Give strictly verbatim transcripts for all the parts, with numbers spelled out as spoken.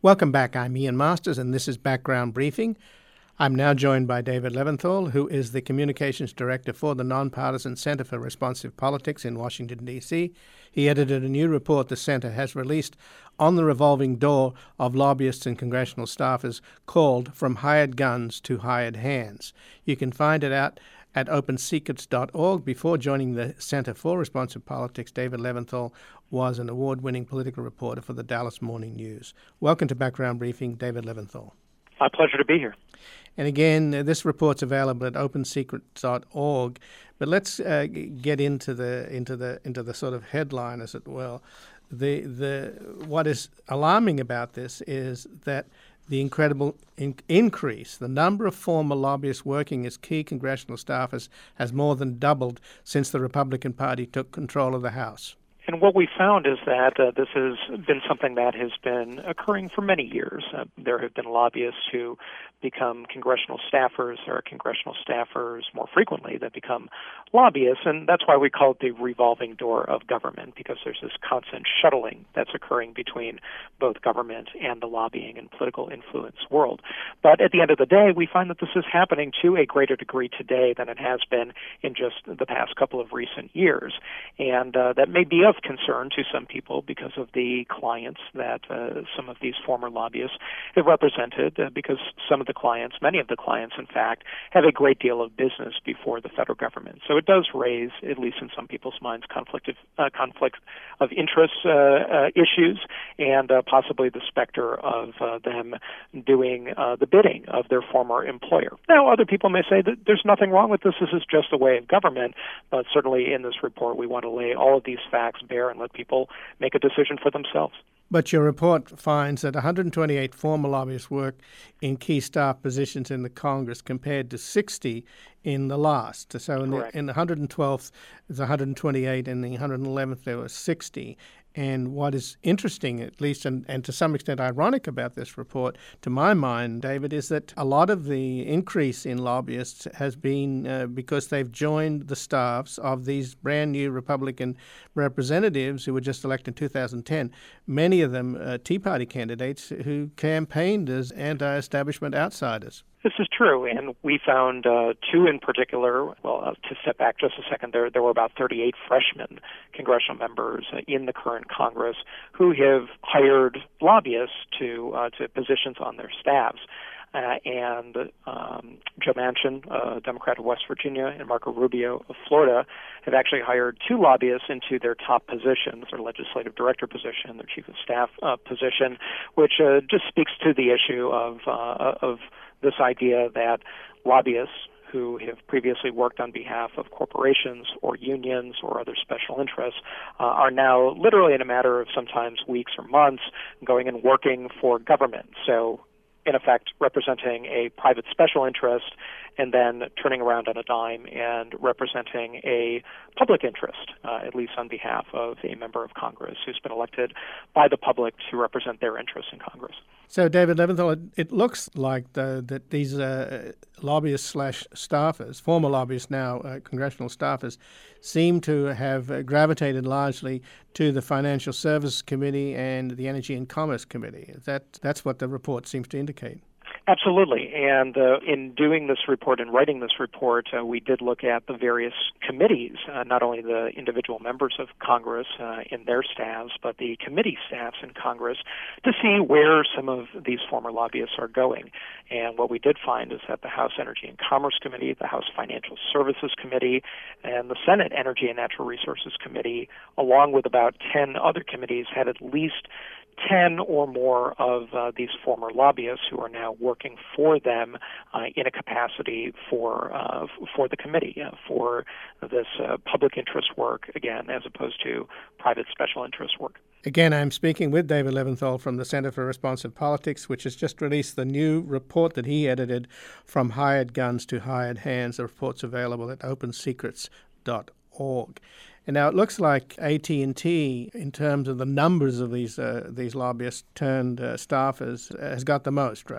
Welcome back. I'm Ian Masters, and this is Background Briefing. I'm now joined by David Leventhal, who is the Communications Director for the Nonpartisan Center for Responsive Politics in Washington, D C He edited a new report the center has released on the revolving door of lobbyists and congressional staffers called From Hired Guns to Hired Hands. You can find it out at open secrets dot org. Before joining the Center for Responsive Politics, David Leventhal was an award-winning political reporter for the Dallas Morning News. Welcome to Background Briefing, David Leventhal. My pleasure to be here. And again, uh, this report's available at open secrets dot org. But let's uh, get into the into the into the sort of headline, as it will. The the what is alarming about this is that the incredible in- increase, the number of former lobbyists working as key congressional staffers has more than doubled since the Republican Party took control of the House. And what we found is that uh, this has been something that has been occurring for many years. Uh, there have been lobbyists who become congressional staffers or congressional staffers more frequently that become lobbyists, and that's why we call it the revolving door of government, because there's this constant shuttling that's occurring between both government and the lobbying and political influence world. But at the end of the day, we find that this is happening to a greater degree today than it has been in just the past couple of recent years. And uh, that may be of concern to some people because of the clients that uh, some of these former lobbyists have represented, uh, because some of the clients, many of the clients, in fact, have a great deal of business before the federal government. So it does raise, at least in some people's minds, conflict of, uh, conflict of interest uh, uh, issues and uh, possibly the specter of uh, them doing uh, the bidding of their former employer. Now, other people may say that there's nothing wrong with this. This is just a way of government. But certainly in this report, we want to lay all of these facts bare and let people make a decision for themselves. But your report finds that one hundred twenty-eight former lobbyists work in key staff positions in the Congress compared to sixty in the last. So in the, in the one hundred twelfth, there's one hundred twenty-eight, and in the one hundred eleventh, there were sixty. And what is interesting, at least, and, and to some extent ironic about this report, to my mind, David, is that a lot of the increase in lobbyists has been uh, because they've joined the staffs of these brand new Republican representatives who were just elected in two thousand ten, many of them uh, Tea Party candidates who campaigned as anti-establishment outsiders. This is true, and we found uh, two in particular. Well, uh, to step back just a second, there there were about thirty-eight freshman congressional members uh, in the current Congress who have hired lobbyists to uh, to positions on their staffs. Uh, and um, Joe Manchin, a Democrat of West Virginia, and Marco Rubio of Florida have actually hired two lobbyists into their top positions, their legislative director position, their chief of staff uh, position, which uh, just speaks to the issue of uh, of this idea that lobbyists who have previously worked on behalf of corporations or unions or other special interests uh, are now literally in a matter of sometimes weeks or months going and working for government. So in effect, representing a private special interest and then turning around on a dime and representing a public interest, uh, at least on behalf of a member of Congress who's been elected by the public to represent their interests in Congress. So, David Leventhal, it, it looks like the, that these uh, lobbyists slash staffers, former lobbyists now uh, congressional staffers, seem to have uh, gravitated largely to the Financial Services Committee and the Energy and Commerce Committee. That That's what the report seems to indicate. Absolutely. And uh, in doing this report and writing this report, uh, we did look at the various committees, uh, not only the individual members of Congress uh, in their staffs, but the committee staffs in Congress to see where some of these former lobbyists are going. And what we did find is that the House Energy and Commerce Committee, the House Financial Services Committee, and the Senate Energy and Natural Resources Committee, along with about ten other committees, had at least ten or more of uh, these former lobbyists who are now working for them uh, in a capacity for uh, for the committee, uh, for this uh, public interest work, again, as opposed to private special interest work. Again, I'm speaking with David Leventhal from the Center for Responsive Politics, which has just released the new report that he edited, From Hired Guns to Hired Hands. The report's available at open secrets dot org. And now it looks like A T and T, in terms of the numbers of these uh, these lobbyists turned uh, staffers, uh, has got the most, right?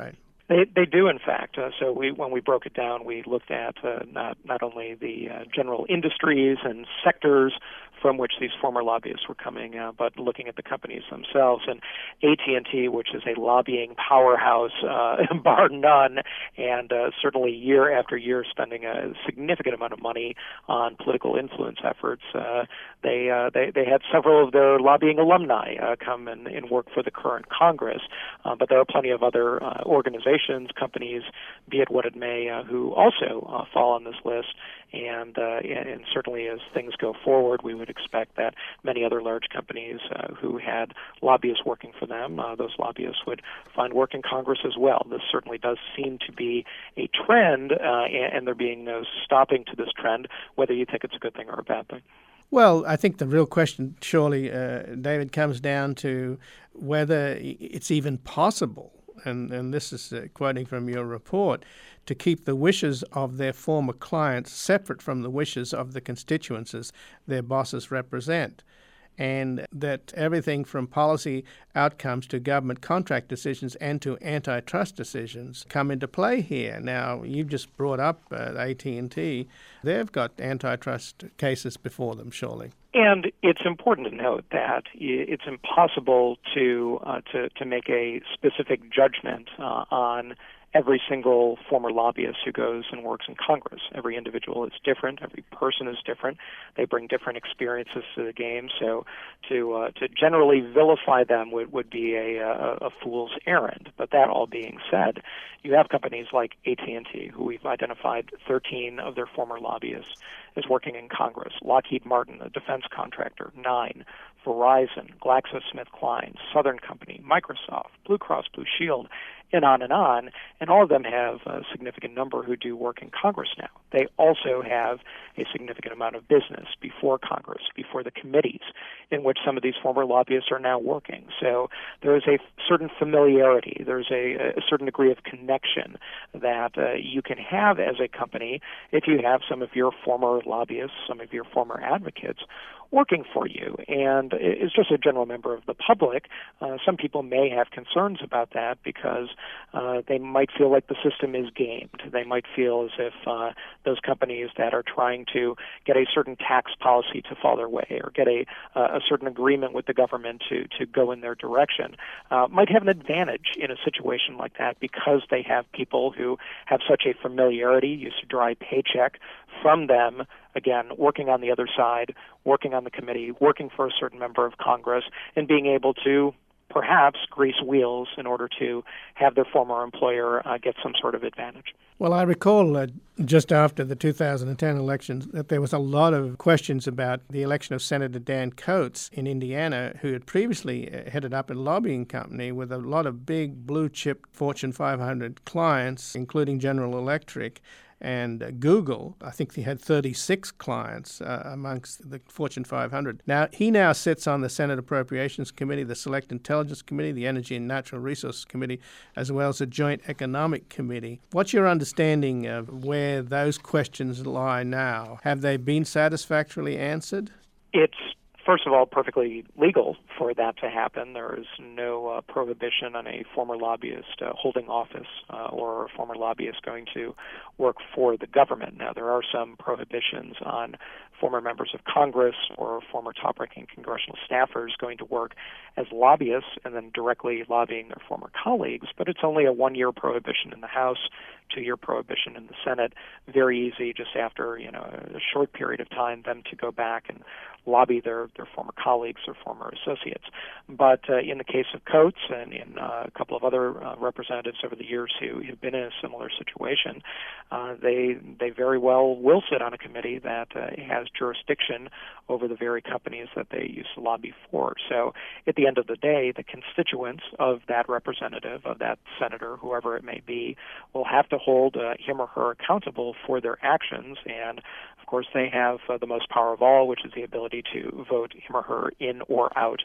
They they do, in fact. Uh, so we when we broke it down, we looked at uh, not not only the uh, general industries and sectors from which these former lobbyists were coming, uh, but looking at the companies themselves. And A T and T, which is a lobbying powerhouse, uh, bar none, and uh, certainly year after year spending a significant amount of money on political influence efforts, uh, they, uh, they they had several of their lobbying alumni uh, come and, and work for the current Congress. Uh, but there are plenty of other uh, organizations, companies, be it what it may, uh, who also uh, fall on this list. And, uh, and certainly as things go forward, we would expect that many other large companies uh, who had lobbyists working for them, uh, those lobbyists would find work in Congress as well. This certainly does seem to be a trend, uh, and, and there being no stopping to this trend, whether you think it's a good thing or a bad thing. Well, I think the real question, surely, uh, David, comes down to whether it's even possible, and, and this is uh, quoting from your report, to keep the wishes of their former clients separate from the wishes of the constituencies their bosses represent, and that everything from policy outcomes to government contract decisions and to antitrust decisions come into play here. Now, you've just brought up uh, A T and T. They've got antitrust cases before them, surely. And it's important to note that it's impossible to uh, to, to make a specific judgment uh, on every single former lobbyist who goes and works in Congress. Every individual is different. Every person is different. They bring different experiences to the game. So to uh, to generally vilify them would, would be a, a, a fool's errand. But that all being said, you have companies like A T and T, who we've identified thirteen of their former lobbyists as working in Congress. Lockheed Martin, a defense contractor, nine. Verizon, GlaxoSmithKline, Southern Company, Microsoft, Blue Cross Blue Shield, and on and on. And all of them have a significant number who do work in Congress now. They also have a significant amount of business before Congress, before the committees in which some of these former lobbyists are now working. So there is a certain familiarity. There's a, a certain degree of connection that uh, you can have as a company if you have some of your former lobbyists, some of your former advocates working for you. And as just a general member of the public, uh, some people may have concerns about that because uh, they might feel like the system is gamed. They might feel as if uh, those companies that are trying to get a certain tax policy to fall their way or get a, uh, a certain agreement with the government to, to go in their direction uh, might have an advantage in a situation like that because they have people who have such a familiarity, used to draw a paycheck from them, again, working on the other side, working on the committee, working for a certain member of Congress, and being able to perhaps grease wheels in order to have their former employer uh, get some sort of advantage. Well, I recall uh, just after the two thousand ten elections that there was a lot of questions about the election of Senator Dan Coates in Indiana, who had previously headed up a lobbying company with a lot of big blue-chip Fortune five hundred clients, including General Electric and uh, Google. I think he had thirty-six clients uh, amongst the Fortune five hundred. Now, he now sits on the Senate Appropriations Committee, the Select Intelligence Committee, the Energy and Natural Resources Committee, as well as the Joint Economic Committee. What's your understanding of where those questions lie now? Have they been satisfactorily answered? It's First of all, perfectly legal for that to happen. There is no uh, prohibition on a former lobbyist uh, holding office uh, or a former lobbyist going to work for the government. Now, there are some prohibitions on former members of Congress or former top-ranking congressional staffers going to work as lobbyists and then directly lobbying their former colleagues, but it's only a one-year prohibition in the House, two-year prohibition in the Senate. Very easy just after, you know, a short period of time them to go back and lobby their, their former colleagues or former associates. But uh, in the case of Coates and in uh, a couple of other uh, representatives over the years who have been in a similar situation, uh, they they very well will sit on a committee that uh, has jurisdiction over the very companies that they used to lobby for. So at the end of the day, the constituents of that representative, of that senator, whoever it may be, will have to hold uh, him or her accountable for their actions. And of course, they have uh, the most power of all, which is the ability to vote him or her in or out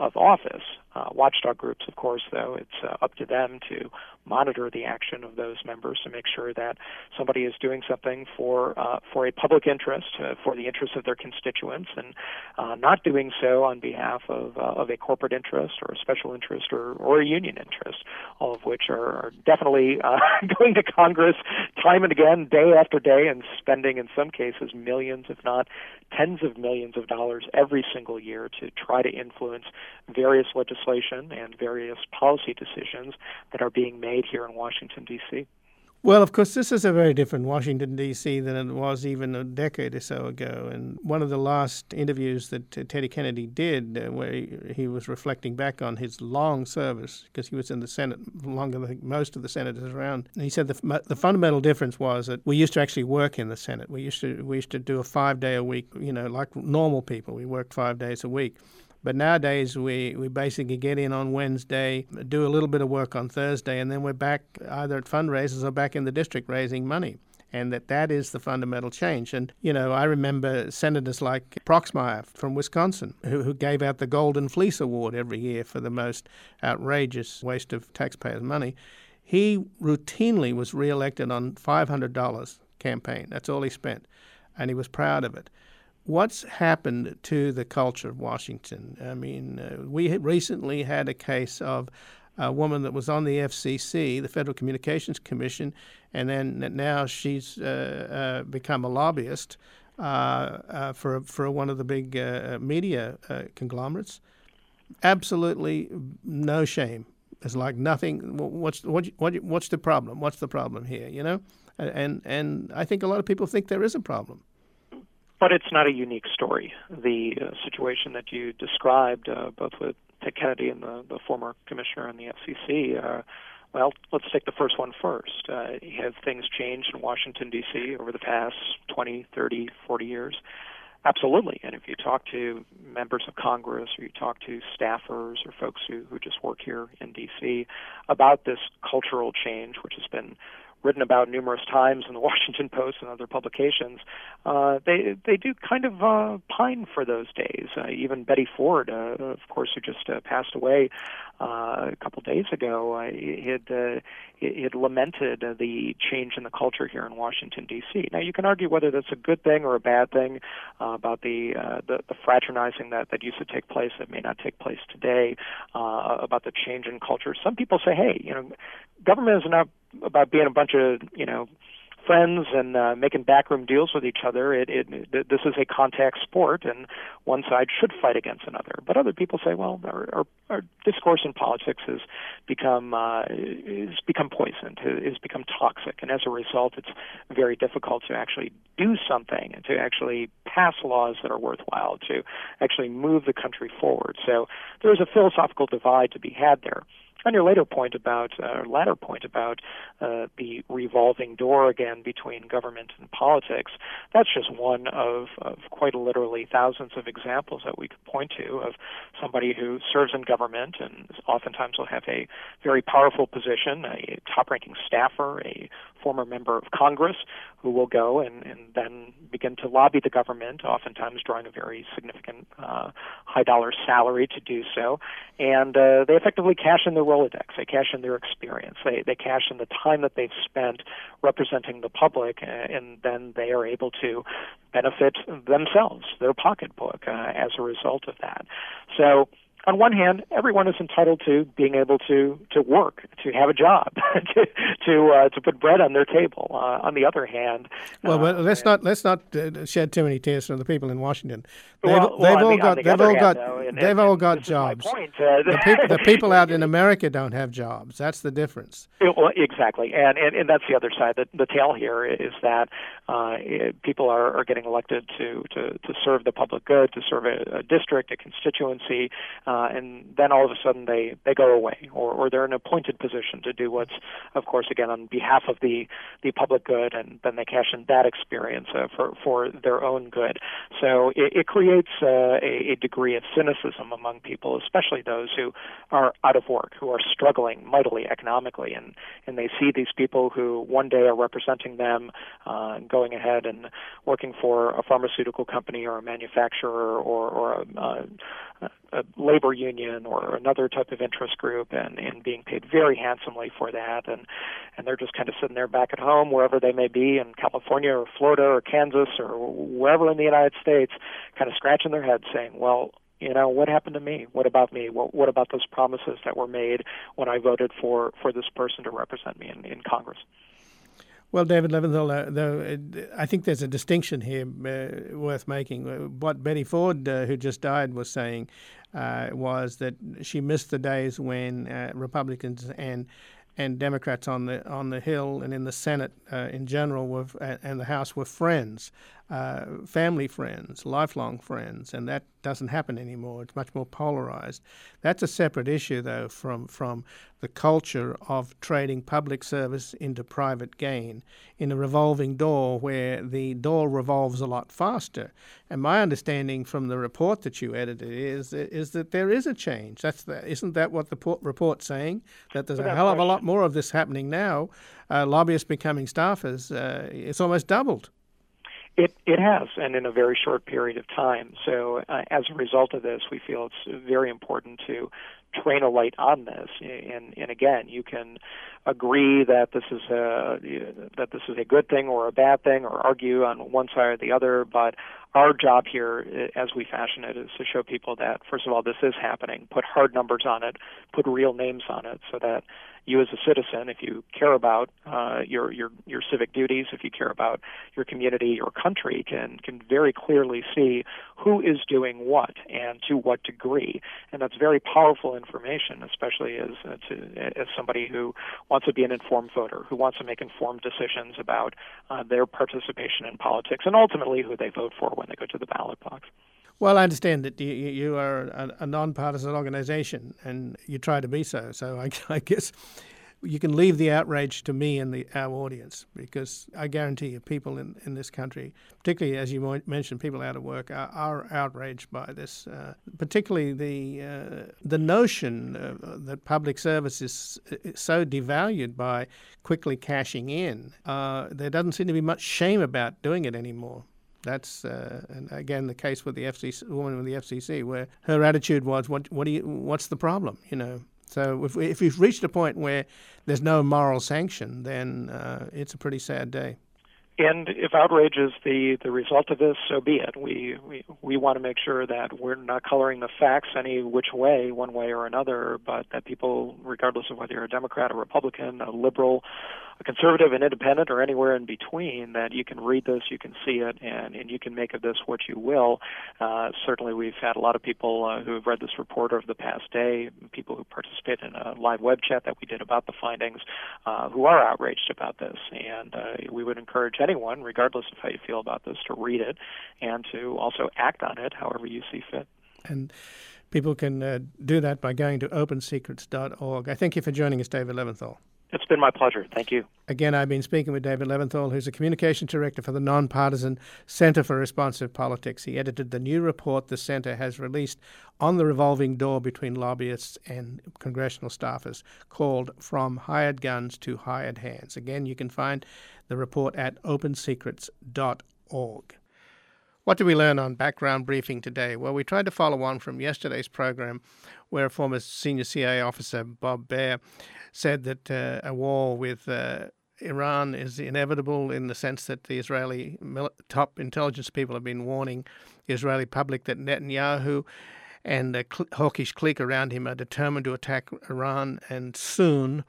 of office. Uh, watchdog groups, of course, though, it's uh, up to them to monitor the action of those members to make sure that somebody is doing something for uh, for a public interest, uh, for the interest of their constituents, and uh, not doing so on behalf of uh, of a corporate interest or a special interest or, or a union interest, all of which are, are definitely uh, going to Congress time and again, day after day, and spending, in some cases, millions, if not tens of millions of dollars every single year to try to influence various legislation and various policy decisions that are being made here in Washington, D C. Well, of course, this is a very different Washington, D C than it was even a decade or so ago. And one of the last interviews that uh, Teddy Kennedy did, uh, where he, he was reflecting back on his long service, because he was in the Senate longer than most of the senators around, and he said the, the fundamental difference was that we used to actually work in the Senate. We used to we used to do a five-day-a-week, you know, like normal people. We worked five days a week. But nowadays, we, we basically get in on Wednesday, do a little bit of work on Thursday, and then we're back either at fundraisers or back in the district raising money. And that that is the fundamental change. And, you know, I remember senators like Proxmire from Wisconsin, who, who gave out the Golden Fleece Award every year for the most outrageous waste of taxpayers' money. He routinely was reelected on five hundred dollars campaign. That's all he spent. And he was proud of it. What's happened to the culture of Washington? I mean, uh, we recently had a case of a woman that was on the F C C, the Federal Communications Commission, and then now she's uh, uh, become a lobbyist uh, uh, for for one of the big uh, media uh, conglomerates. Absolutely no shame. It's like nothing. What's what, what what's the problem? What's the problem here? You know, and and I think a lot of people think there is a problem. But it's not a unique story. The uh, situation that you described, uh, both with Ted Kennedy and the, the former commissioner on the F C C, uh, well, let's take the first one first. Uh, have things changed in Washington, D C over the past twenty, thirty, forty years? Absolutely. And if you talk to members of Congress or you talk to staffers or folks who, who just work here in D C about this cultural change, which has been written about numerous times in the Washington Post and other publications, uh, they they do kind of uh, pine for those days. Uh, even Betty Ford, uh, of course, who just uh, passed away uh, a couple days ago, uh, had uh, had lamented uh, the change in the culture here in Washington, D C. Now, you can argue whether that's a good thing or a bad thing uh, about the, uh, the the fraternizing that, that used to take place that may not take place today, uh, about the change in culture. Some people say, hey, you know, government is not about being a bunch of, you know, friends and uh, making backroom deals with each other. It, it, it, this is a contact sport, and one side should fight against another. But other people say, well, our, our, our discourse in politics has become uh, has become poisoned, has become toxic, and as a result, it's very difficult to actually do something and to actually pass laws that are worthwhile, to actually move the country forward. So there is a philosophical divide to be had there. On your later point about, uh, latter point about uh, the revolving door again between government and politics, that's just one of, of quite literally thousands of examples that we could point to of somebody who serves in government and oftentimes will have a very powerful position, a top-ranking staffer, a former member of Congress who will go and, and then begin to lobby the government, oftentimes drawing a very significant uh, high-dollar salary to do so. And uh, they effectively cash in their Rolodex. They cash in their experience. They they cash in the time that they've spent representing the public, uh, and then they are able to benefit themselves, their pocketbook, uh, as a result of that. So on one hand, everyone is entitled to being able to, to work, to have a job, to to, uh, to put bread on their table. Uh, on the other hand, well, uh, but let's not let's not uh, shed too many tears for the people in Washington. They've, well, they've well, all the, got the they've all hand, got though, and, they've and, all and got this jobs. Is my point. Uh, the, pe- the people out in America don't have jobs. That's the difference. Well, exactly, and, and and that's the other side. The, the tale here is that uh, it, people are, are getting elected to, to, to serve the public good, to serve a, a district, a constituency, uh, and then all of a sudden they, they go away, or, or they're in an appointed position to do what's, of course, again on behalf of the, the public good, and then they cash in that experience uh, for for their own good. So it, it creates uh, a, a degree of cynicism among people, especially those who are out of work, who are struggling mightily economically, and, and they see these people who one day are representing them, uh, going ahead and working for a pharmaceutical company or a manufacturer or, or a, uh, a labor union or another type of interest group and, and being paid very handsomely for that. And, and they're just kind of sitting there back at home, wherever they may be, in California or Florida or Kansas or wherever in the United States, kind of scratching their heads saying, well, you know, what happened to me? What about me? What, what about those promises that were made when I voted for, for this person to represent me in, in Congress? Well, David Leventhal, uh, though, I think there's a distinction here uh, worth making. What Betty Ford, uh, who just died, was saying uh, was that she missed the days when uh, Republicans and and Democrats on the on the Hill and in the Senate uh, in general were, and the House were friends, uh, family friends, lifelong friends, and that doesn't happen anymore. It's much more polarized. That's a separate issue, though, from from the culture of trading public service into private gain in a revolving door where the door revolves a lot faster. And my understanding from the report that you edited is is that there is a change. That's the, isn't that what the report's saying? That there's a hell of a lot more of this happening now. Uh, lobbyists becoming staffers, uh, it's almost doubled. It it has, and in a very short period of time. So uh, as a result of this, we feel it's very important to train a light on this. And, and again, you can agree that this is a that this is a good thing or a bad thing, or argue on one side or the other. But our job here, as we fashion it, is to show people that, first of all, this is happening. Put hard numbers on it. Put real names on it, so that you as a citizen, if you care about uh, your your your civic duties, if you care about your community, your country, can can very clearly see who is doing what and to what degree. And that's very powerful information, especially as uh, to, as somebody who wants to be an informed voter, who wants to make informed decisions about uh, their participation in politics and ultimately who they vote for when they go to the ballot box. Well, I understand that you, you are a, a nonpartisan organization, and you try to be so. So I, I guess you can leave the outrage to me and the, our audience, because I guarantee you people in, in this country, particularly as you mentioned, people out of work, are, are outraged by this, uh, particularly the uh, the notion uh, that public service is, is so devalued by quickly cashing in. Uh, there doesn't seem to be much shame about doing it anymore. That's uh, and again the case with the F C C, woman with the F C C, where her attitude was, "What? What do you? What's the problem?" You know. So if if we've reached a point where there's no moral sanction, then uh, it's a pretty sad day. And if outrage is the, the result of this, so be it. We, we we want to make sure that we're not coloring the facts any which way, one way or another, but that people, regardless of whether you're a Democrat or Republican, a liberal, a conservative, an independent, or anywhere in between, that you can read this, you can see it, and, and you can make of this what you will. Uh, certainly we've had a lot of people uh, who have read this report over the past day, people who participated in a live web chat that we did about the findings, uh, who are outraged about this. And uh, we would encourage anyone, regardless of how you feel about this, to read it and to also act on it however you see fit. And people can uh, do that by going to open secrets dot org. I thank you for joining us, David Leventhal. It's been my pleasure. Thank you. Again, I've been speaking with David Leventhal, who's a communications director for the nonpartisan Center for Responsive Politics. He edited the new report the center has released on the revolving door between lobbyists and congressional staffers, called From Hired Guns to Hired Hands. Again, you can find the report at open secrets dot org. What did we learn on Background Briefing today? Well, we tried to follow on from yesterday's program, where a former senior C I A officer, Bob Baer, said that uh, a war with uh, Iran is inevitable, in the sense that the Israeli mil- top intelligence people have been warning the Israeli public that Netanyahu and a cl- hawkish clique around him are determined to attack Iran, and soon.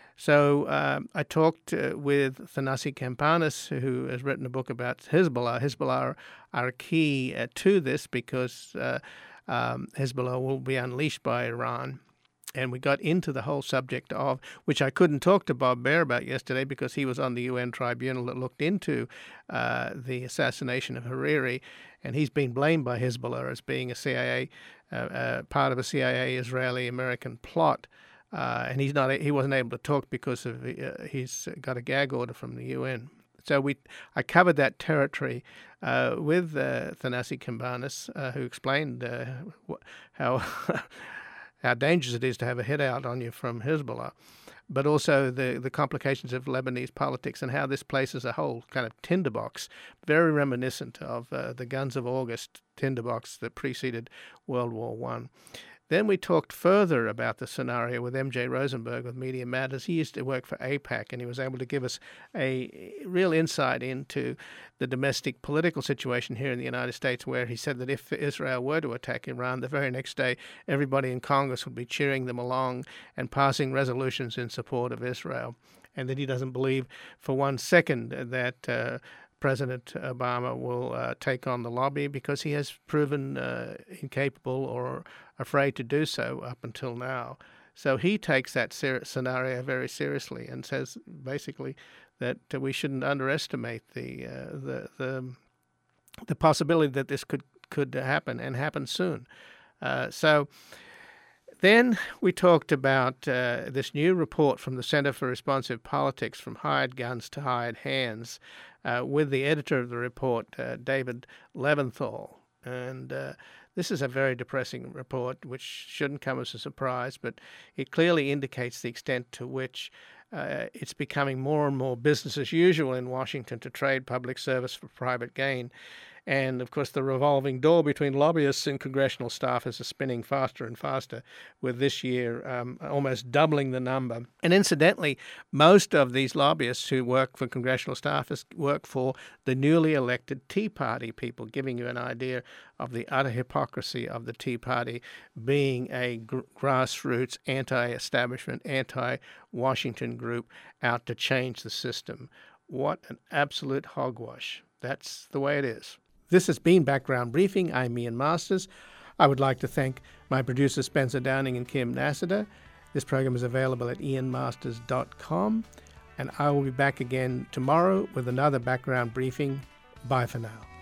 So uh, I talked uh, with Thanasi Campanis, who has written a book about Hezbollah. Hezbollah are, are key uh, to this, because uh, um, Hezbollah will be unleashed by Iran. And we got into the whole subject of, which I couldn't talk to Bob Baer about yesterday because he was on the U N tribunal that looked into uh, the assassination of Hariri, and he's been blamed by Hezbollah as being a C I A, uh, uh, part of a C I A Israeli-American plot. Uh, and he's not. He wasn't able to talk because of uh, he's got a gag order from the U N. So we, I covered that territory uh, with uh, Thanasi Campanis, uh, who explained uh, wh- how how dangerous it is to have a hit out on you from Hezbollah. but also the, the complications of Lebanese politics and how this place as a whole kind of tinderbox, very reminiscent of uh, the Guns of August tinderbox that preceded World War One. Then we talked further about the scenario with M J Rosenberg with Media Matters. He used to work for AIPAC, and he was able to give us a real insight into the domestic political situation here in the United States, where he said that if Israel were to attack Iran, the very next day everybody in Congress would be cheering them along and passing resolutions in support of Israel, and that he doesn't believe for one second that uh, President Obama will uh, take on the lobby, because he has proven uh, incapable or afraid to do so up until now. So he takes that ser- scenario very seriously and says basically that uh, we shouldn't underestimate the uh, the the the possibility that this could could happen and happen soon. Uh, so. Then we talked about uh, this new report from the Center for Responsive Politics, From Hired Guns to Hired Hands, uh, with the editor of the report, uh, David Leventhal. And uh, this is a very depressing report, which shouldn't come as a surprise, but it clearly indicates the extent to which uh, it's becoming more and more business as usual in Washington to trade public service for private gain. And, of course, the revolving door between lobbyists and congressional staffers is spinning faster and faster, with this year um, almost doubling the number. And incidentally, most of these lobbyists who work for congressional staffers work for the newly elected Tea Party people, giving you an idea of the utter hypocrisy of the Tea Party being a gr- grassroots, anti-establishment, anti-Washington group out to change the system. What an absolute hogwash. That's the way it is. This has been Background Briefing. I'm Ian Masters. I would like to thank my producers Spencer Downing and Kim Nassiter. This program is available at ian masters dot com, and I will be back again tomorrow with another Background Briefing. Bye for now.